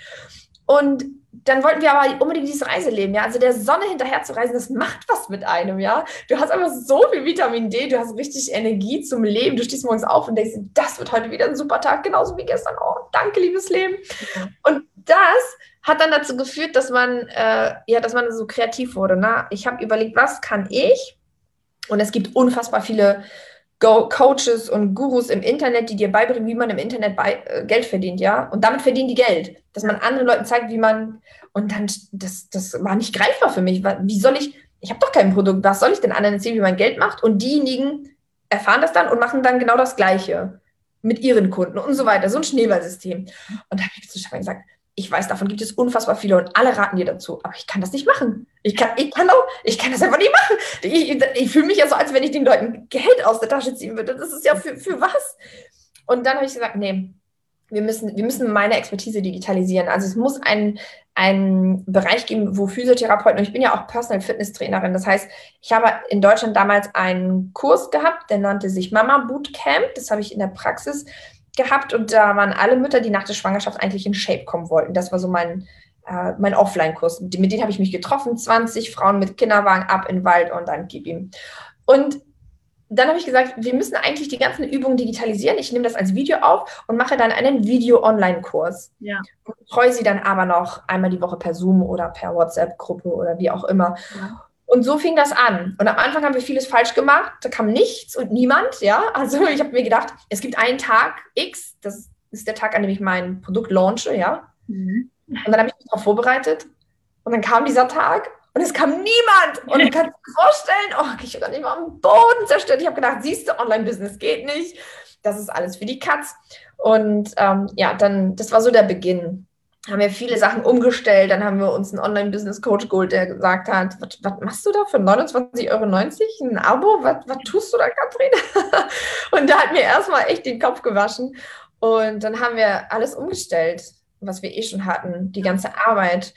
Und dann wollten wir aber unbedingt dieses Reiseleben, ja. Also der Sonne hinterher zu reisen, das macht was mit einem, ja. Du hast einfach so viel Vitamin D, du hast richtig Energie zum Leben. Du stehst morgens auf und denkst, das wird heute wieder ein super Tag, genauso wie gestern. Oh, danke, liebes Leben. Mhm. Und das hat dann dazu geführt, dass man, äh, ja, dass man so kreativ wurde. Ne? Ich habe überlegt, was kann ich? Und es gibt unfassbar viele Go- Coaches und Gurus im Internet, die dir beibringen, wie man im Internet bei, äh, Geld verdient, ja. Und damit verdienen die Geld. Dass man anderen Leuten zeigt, wie man, und dann, das, das war nicht greifbar für mich. Wie soll ich, ich habe doch kein Produkt, was soll ich den anderen erzählen, wie man Geld macht? Und diejenigen erfahren das dann und machen dann genau das Gleiche mit ihren Kunden und so weiter. So ein Schneeballsystem. Und da habe ich zu Stefan gesagt, ich weiß, davon gibt es unfassbar viele und alle raten dir dazu, aber ich kann das nicht machen. Ich kann, ich kann, auch, ich kann das einfach nicht machen. Ich, ich, ich fühle mich ja so, als wenn ich den Leuten Geld aus der Tasche ziehen würde. Das ist ja für, für was? Und dann habe ich gesagt, nee, wir müssen, wir müssen meine Expertise digitalisieren. Also es muss einen, einen Bereich geben, wo Physiotherapeuten, und ich bin ja auch Personal Fitness Trainerin, das heißt, ich habe in Deutschland damals einen Kurs gehabt, der nannte sich Mama Bootcamp. Das habe ich in der Praxis gehabt und da waren alle Mütter, die nach der Schwangerschaft eigentlich in Shape kommen wollten. Das war so mein, äh, mein Offline-Kurs. Mit, mit denen habe ich mich getroffen, zwanzig Frauen mit Kinderwagen ab in den Wald und dann gib ihm. Und dann habe ich gesagt, wir müssen eigentlich die ganzen Übungen digitalisieren. Ich nehme das als Video auf und mache dann einen Video-Online-Kurs. Ja. Und betreue sie dann aber noch einmal die Woche per Zoom oder per WhatsApp-Gruppe oder wie auch immer. Ja. Und so fing das an. Und am Anfang haben wir vieles falsch gemacht. Da kam nichts und niemand, ja. Also ich habe mir gedacht, es gibt einen Tag X, das ist der Tag, an dem ich mein Produkt launche, ja. Mhm. Und dann habe ich mich darauf vorbereitet. Und dann kam dieser Tag Und es kam niemand. Und du kannst dir vorstellen, oh, ich war nicht mal am Boden zerstört. Ich habe gedacht, siehst du, Online-Business geht nicht. Das ist alles für die Katz. Und ähm, ja, dann, das war so der Beginn. Haben wir viele Sachen umgestellt. Dann haben wir uns einen Online-Business-Coach geholt, der gesagt hat, was, was machst du da für neunundzwanzig Euro neunzig? Ein Abo? Was, was tust du da, Katrin? Und da hat mir erstmal echt den Kopf gewaschen. Und dann haben wir alles umgestellt, was wir eh schon hatten, die ganze Arbeit.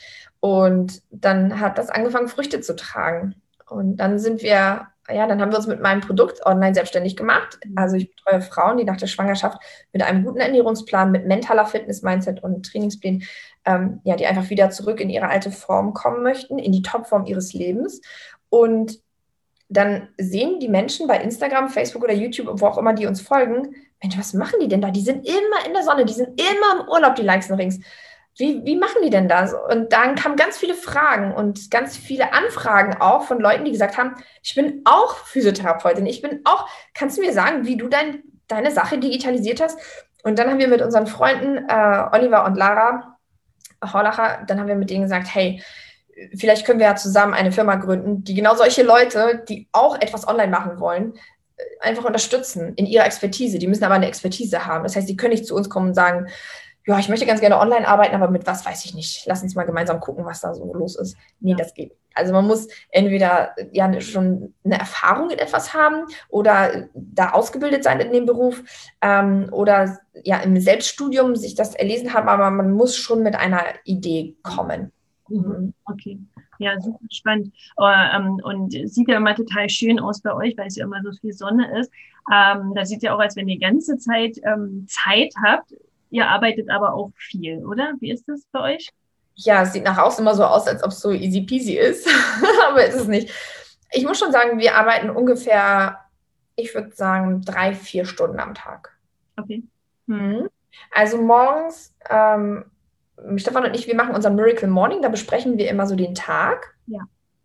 Und dann hat das angefangen, Früchte zu tragen. Und dann sind wir, ja, dann haben wir uns mit meinem Produkt online selbstständig gemacht. Also ich betreue Frauen, die nach der Schwangerschaft mit einem guten Ernährungsplan, mit mentaler Fitness, Mindset und Trainingsplänen, ähm, ja, die einfach wieder zurück in ihre alte Form kommen möchten, in die Topform ihres Lebens. Und dann sehen die Menschen bei Instagram, Facebook oder YouTube, wo auch immer die uns folgen, Mensch, was machen die denn da? Die sind immer in der Sonne, die sind immer im Urlaub, die Likes und Rings. Wie, wie machen die denn das? Und dann kamen ganz viele Fragen und ganz viele Anfragen auch von Leuten, die gesagt haben, ich bin auch Physiotherapeutin, ich bin auch, kannst du mir sagen, wie du dein, deine Sache digitalisiert hast? Und dann haben wir mit unseren Freunden äh, Oliver und Lara Horlacher, dann haben wir mit denen gesagt, hey, vielleicht können wir ja zusammen eine Firma gründen, die genau solche Leute, die auch etwas online machen wollen, einfach unterstützen in ihrer Expertise. Die müssen aber eine Expertise haben. Das heißt, die können nicht zu uns kommen und sagen, ja, ich möchte ganz gerne online arbeiten, aber mit was weiß ich nicht. Lass uns mal gemeinsam gucken, was da so los ist. Nee, das geht. Also man muss entweder ja schon eine Erfahrung in etwas haben oder da ausgebildet sein in dem Beruf ähm, oder ja im Selbststudium sich das erlesen haben, aber man muss schon mit einer Idee kommen. Mhm. Okay, ja, super spannend. Uh, um, und sieht ja immer total schön aus bei euch, weil es ja immer so viel Sonne ist. Um, da sieht ja auch, als wenn ihr die ganze Zeit um, Zeit habt. Ihr arbeitet aber auch viel, oder? Wie ist das bei euch? Ja, es sieht nach außen immer so aus, als ob es so easy peasy ist, aber ist es nicht. Ich muss schon sagen, wir arbeiten ungefähr, ich würde sagen, drei, vier Stunden am Tag. Okay. Mhm. Also morgens, ähm, Stefan und ich, wir machen unseren Miracle Morning, da besprechen wir immer so den Tag. Ja.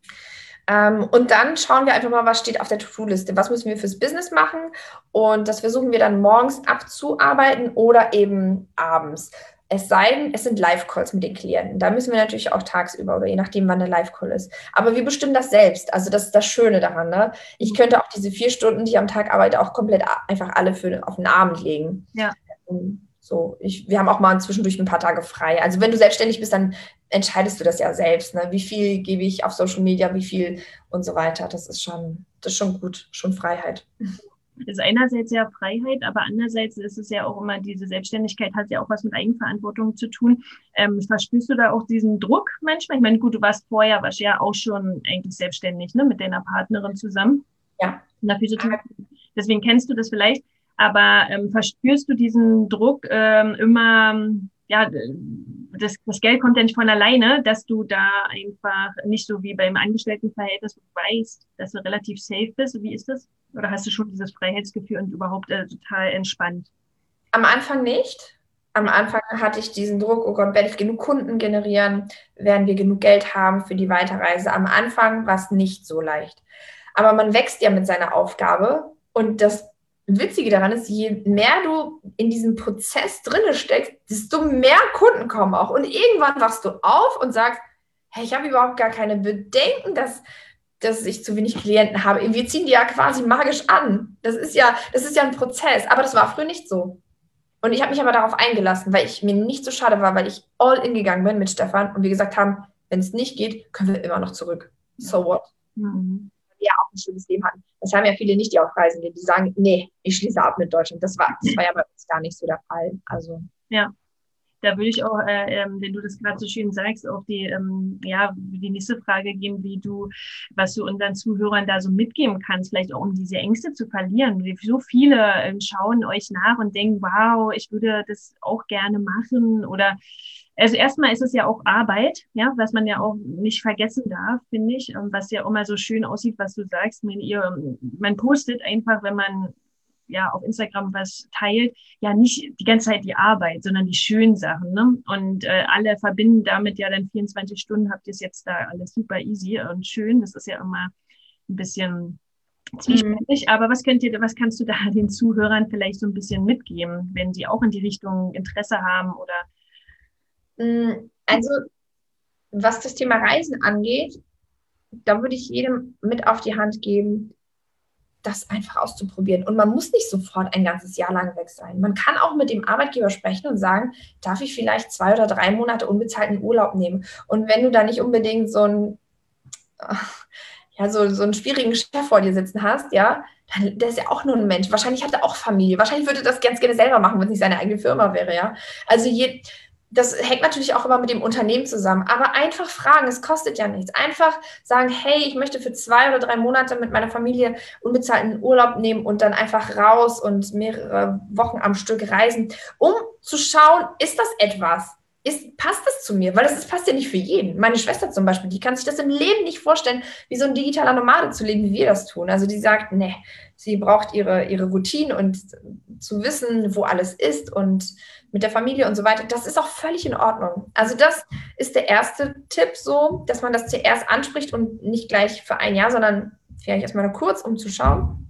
Ähm, und dann schauen wir einfach mal, was steht auf der To-Do-Liste, was müssen wir fürs Business machen und das versuchen wir dann morgens abzuarbeiten oder eben abends. Es sei denn, es sind Live-Calls mit den Klienten. Da müssen wir natürlich auch tagsüber oder je nachdem, wann der Live-Call ist. Aber wir bestimmen das selbst. Also das ist das Schöne daran. Ne? Ich könnte auch diese vier Stunden, die ich am Tag arbeite, auch komplett einfach alle für, auf den Abend legen. Ja. So, ich, wir haben auch mal zwischendurch ein paar Tage frei. Also wenn du selbstständig bist, dann entscheidest du das ja selbst. Ne? Wie viel gebe ich auf Social Media, wie viel und so weiter. Das ist schon, das ist schon gut, schon Freiheit. Das ist einerseits ja Freiheit, aber andererseits ist es ja auch immer, diese Selbstständigkeit hat ja auch was mit Eigenverantwortung zu tun. Ähm, verspürst du da auch diesen Druck manchmal? Ich meine, gut, du warst vorher, warst ja auch schon eigentlich selbstständig, ne, mit deiner Partnerin zusammen. Ja. In der Physiotherapie. Deswegen kennst du das vielleicht. Aber ähm, verspürst du diesen Druck ähm, immer, ja, das, das Geld kommt ja nicht von alleine, dass du da einfach nicht so wie beim Angestelltenverhältnis, wo du weißt, dass du relativ safe bist. Wie ist das? Oder hast du schon dieses Freiheitsgefühl und überhaupt äh, total entspannt? Am Anfang nicht. Am Anfang hatte ich diesen Druck, oh Gott, werde ich genug Kunden generieren? Werden wir genug Geld haben für die Weiterreise? Am Anfang war es nicht so leicht. Aber man wächst ja mit seiner Aufgabe und das Witzige daran ist, je mehr du in diesem Prozess drinne steckst, desto mehr Kunden kommen auch. Und irgendwann wachst du auf und sagst, hey, ich habe überhaupt gar keine Bedenken, dass, dass ich zu wenig Klienten habe. Wir ziehen die ja quasi magisch an. Das ist ja, das ist ja ein Prozess. Aber das war früher nicht so. Und ich habe mich aber darauf eingelassen, weil ich mir nicht so schade war, weil ich all in gegangen bin mit Stefan und wir gesagt haben, wenn es nicht geht, können wir immer noch zurück. So what? Mhm. Ja auch ein schönes Leben hatten. Das haben ja viele nicht, die auf Reisen gehen, die sagen, nee, ich schließe ab mit Deutschland. Das war, das war ja bei uns gar nicht so der Fall. Also ja, da würde ich auch, äh, ähm, wenn du das gerade so schön sagst, auch die, ähm, ja, die nächste Frage geben, wie du, was du unseren Zuhörern da so mitgeben kannst, vielleicht auch um diese Ängste zu verlieren. So viele äh, schauen euch nach und denken, wow, ich würde das auch gerne machen oder also erstmal ist es ja auch Arbeit, ja, was man ja auch nicht vergessen darf, finde ich, was ja immer so schön aussieht, was du sagst. Wenn ihr, man postet einfach, wenn man ja auf Instagram was teilt, ja nicht die ganze Zeit die Arbeit, sondern die schönen Sachen, ne? Und äh, alle verbinden damit ja dann vierundzwanzig Stunden, habt ihr es jetzt da alles super easy und schön. Das ist ja immer ein bisschen zwiespältig, mhm. Aber was könnt ihr, was kannst du da den Zuhörern vielleicht so ein bisschen mitgeben, wenn sie auch in die Richtung Interesse haben oder also, was das Thema Reisen angeht, da würde ich jedem mit auf die Hand geben, das einfach auszuprobieren. Und man muss nicht sofort ein ganzes Jahr lang weg sein. Man kann auch mit dem Arbeitgeber sprechen und sagen, darf ich vielleicht zwei oder drei Monate unbezahlten Urlaub nehmen? Und wenn du da nicht unbedingt so einen, ja, so, so einen schwierigen Chef vor dir sitzen hast, ja, dann, der ist ja auch nur ein Mensch. Wahrscheinlich hat er auch Familie. Wahrscheinlich würde er das ganz gerne selber machen, wenn es nicht seine eigene Firma wäre, ja. Also je, das hängt natürlich auch immer mit dem Unternehmen zusammen. Aber einfach fragen, es kostet ja nichts. Einfach sagen, hey, ich möchte für zwei oder drei Monate mit meiner Familie unbezahlten Urlaub nehmen und dann einfach raus und mehrere Wochen am Stück reisen, um zu schauen, ist das etwas? Ist, passt das zu mir? Weil das ist, passt ja nicht für jeden. Meine Schwester zum Beispiel, die kann sich das im Leben nicht vorstellen, wie so ein digitaler Nomade zu leben, wie wir das tun. Also die sagt, nee, sie braucht ihre, ihre Routine und zu wissen, wo alles ist und mit der Familie und so weiter. Das ist auch völlig in Ordnung. Also das ist der erste Tipp so, dass man das zuerst anspricht und nicht gleich für ein Jahr, sondern vielleicht erstmal nur kurz, um zu schauen.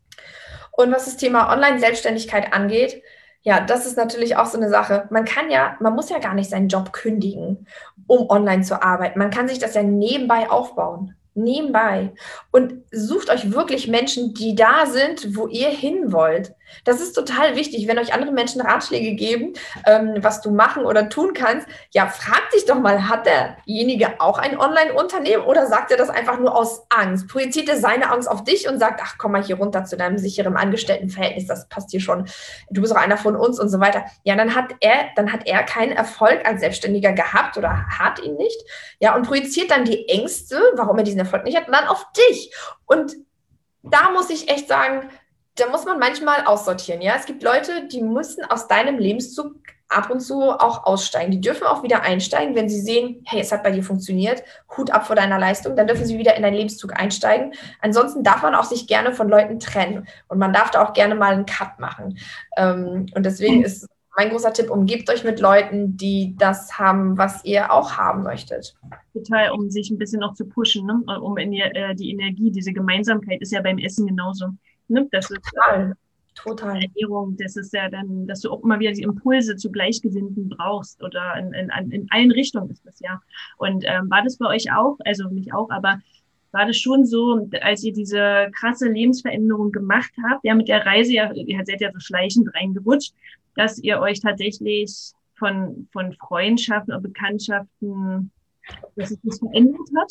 Und was das Thema Online-Selbstständigkeit angeht, ja, das ist natürlich auch so eine Sache. Man kann ja, man muss ja gar nicht seinen Job kündigen, um online zu arbeiten. Man kann sich das ja nebenbei aufbauen. Nebenbei. Und sucht euch wirklich Menschen, die da sind, wo ihr hin wollt. Das ist total wichtig, wenn euch andere Menschen Ratschläge geben, ähm, was du machen oder tun kannst. Ja, frag dich doch mal, hat derjenige auch ein Online-Unternehmen oder sagt er das einfach nur aus Angst? Projiziert er seine Angst auf dich und sagt, ach, komm mal hier runter zu deinem sicheren Angestelltenverhältnis, das passt hier schon. Du bist auch einer von uns und so weiter. Ja, dann hat er, dann hat er keinen Erfolg als Selbstständiger gehabt oder hat ihn nicht. Ja, und projiziert dann die Ängste, warum er diesen Erfolg nicht hat, dann auf dich. Und da muss ich echt sagen, da muss man manchmal aussortieren. Ja, es gibt Leute, die müssen aus deinem Lebenszug ab und zu auch aussteigen. Die dürfen auch wieder einsteigen, wenn sie sehen, hey, es hat bei dir funktioniert, Hut ab vor deiner Leistung, dann dürfen sie wieder in deinen Lebenszug einsteigen. Ansonsten darf man auch sich gerne von Leuten trennen und man darf da auch gerne mal einen Cut machen. Und deswegen ist mein großer Tipp, umgebt euch mit Leuten, die das haben, was ihr auch haben möchtet. Total, um sich ein bisschen noch zu pushen, ne? Um in die, äh, die Energie, diese Gemeinsamkeit ist ja beim Essen genauso. Ne? Das Total, ist, total. Ernährung, das ist ja dann, dass du auch immer wieder die Impulse zu Gleichgesinnten brauchst oder in, in, in allen Richtungen ist das ja. Und ähm, war das bei euch auch, also nicht auch, aber war das schon so, als ihr diese krasse Lebensveränderung gemacht habt, ja mit der Reise, ja, ihr seid ja so schleichend reingerutscht, dass ihr euch tatsächlich von, von Freundschaften oder Bekanntschaften, dass es das verändert hat?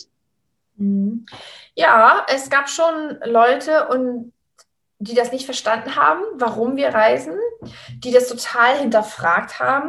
Ja, es gab schon Leute, und die das nicht verstanden haben, warum wir reisen, die das total hinterfragt haben.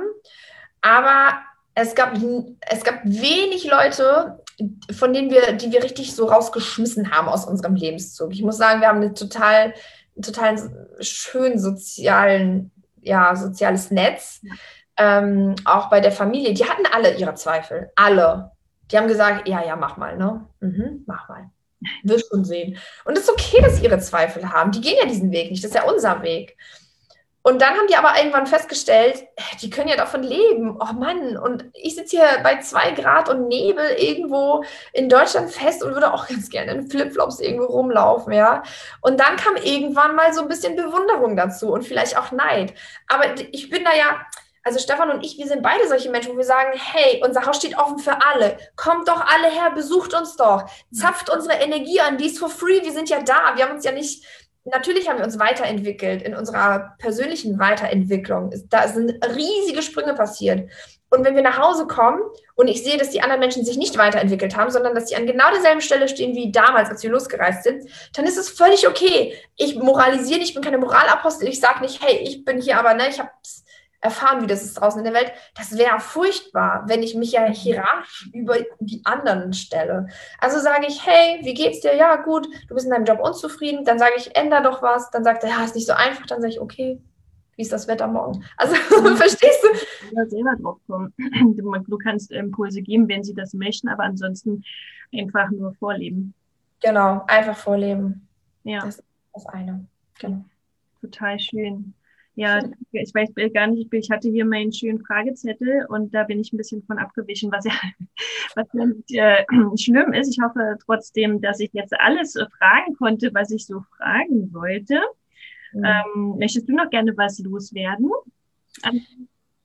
Aber es gab, es gab wenig Leute, von denen wir, die wir richtig so rausgeschmissen haben aus unserem Lebenszug. Ich muss sagen, wir haben einen total, total schönen sozialen, ja, soziales Netz. Ja. Ähm, auch bei der Familie. Die hatten alle ihre Zweifel. Alle. Die haben gesagt, ja, ja, mach mal, ne? Mhm, mach mal. Wirst schon sehen. Und es ist okay, dass sie ihre Zweifel haben. Die gehen ja diesen Weg nicht. Das ist ja unser Weg. Und dann haben die aber irgendwann festgestellt, die können ja davon leben. Oh Mann, und ich sitze hier bei zwei Grad und Nebel irgendwo in Deutschland fest und würde auch ganz gerne in Flipflops irgendwo rumlaufen, ja. Und dann kam irgendwann mal so ein bisschen Bewunderung dazu und vielleicht auch Neid. Aber ich bin da ja, also Stefan und ich, wir sind beide solche Menschen, wo wir sagen, hey, unser Haus steht offen für alle. Kommt doch alle her, besucht uns doch. Zapft unsere Energie an, die ist for free, wir sind ja da. Wir haben uns ja nicht... Natürlich haben wir uns weiterentwickelt in unserer persönlichen Weiterentwicklung. Da sind riesige Sprünge passiert. Und wenn wir nach Hause kommen und ich sehe, dass die anderen Menschen sich nicht weiterentwickelt haben, sondern dass sie an genau derselben Stelle stehen wie damals, als wir losgereist sind, dann ist es völlig okay. Ich moralisiere nicht, ich bin keine Moralapostel. Ich sage nicht, hey, ich bin hier, aber ne, ich habe erfahren, wie das ist draußen in der Welt. Das wäre furchtbar, wenn ich mich ja hierarchisch über die anderen stelle. Also sage ich, hey, wie geht's dir? Ja, gut, du bist in deinem Job unzufrieden. Dann sage ich, änder doch was. Dann sagt er, ja, ist nicht so einfach. Dann sage ich, okay, wie ist das Wetter morgen? Also, verstehst du? Ja, selber drauf kommen. Du kannst Impulse geben, wenn sie das möchten, aber ansonsten einfach nur vorleben. Genau, einfach vorleben. Ja. Das ist das eine. Genau. Total schön. Ja, ich weiß gar nicht, ich hatte hier meinen schönen Fragezettel und da bin ich ein bisschen von abgewichen, was ja, was ja nicht äh, schlimm ist. Ich hoffe trotzdem, dass ich jetzt alles äh, fragen konnte, was ich so fragen wollte. Mhm. Ähm, möchtest du noch gerne was loswerden?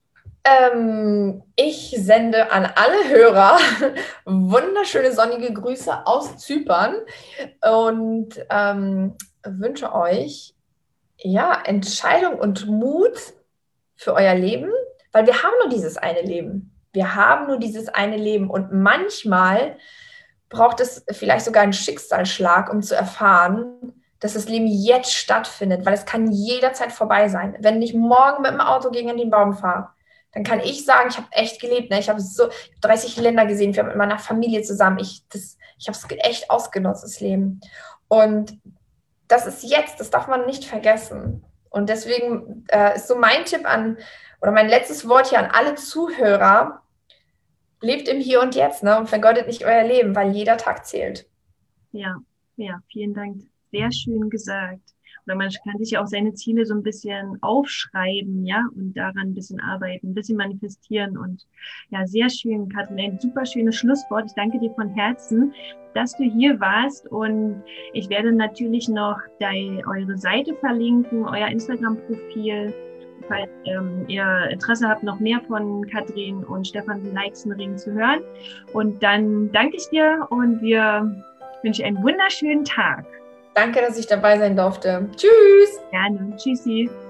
Ähm, ich sende an alle Hörer wunderschöne sonnige Grüße aus Zypern und ähm, wünsche euch ja Entscheidung und Mut für euer Leben, weil wir haben nur dieses eine Leben. Wir haben nur dieses eine Leben und manchmal braucht es vielleicht sogar einen Schicksalsschlag, um zu erfahren, dass das Leben jetzt stattfindet, weil es kann jederzeit vorbei sein. Wenn ich morgen mit dem Auto gegen den Baum fahre, dann kann ich sagen, ich habe echt gelebt. Ne? Ich habe so dreißig Länder gesehen, wir haben mit meiner Familie zusammen. Ich, ich habe es echt ausgenutzt, das Leben. Und das ist jetzt, das darf man nicht vergessen. Und deswegen äh, ist so mein Tipp an, oder mein letztes Wort hier an alle Zuhörer, lebt im Hier und Jetzt, ne? Und vergeudet nicht euer Leben, weil jeder Tag zählt. Ja, ja, vielen Dank. Sehr schön gesagt. Oder man kann sich ja auch seine Ziele so ein bisschen aufschreiben, ja, und daran ein bisschen arbeiten, ein bisschen manifestieren. Und ja, sehr schön, Katrin, ein super schönes Schlusswort. Ich danke dir von Herzen, dass du hier warst. Und ich werde natürlich noch deine, eure Seite verlinken, euer Instagram-Profil, falls ähm, ihr Interesse habt, noch mehr von Katrin und Stefan Leixenring zu hören. Und dann danke ich dir und wir wünschen einen wunderschönen Tag. Danke, dass ich dabei sein durfte. Tschüss. Gerne. Tschüssi.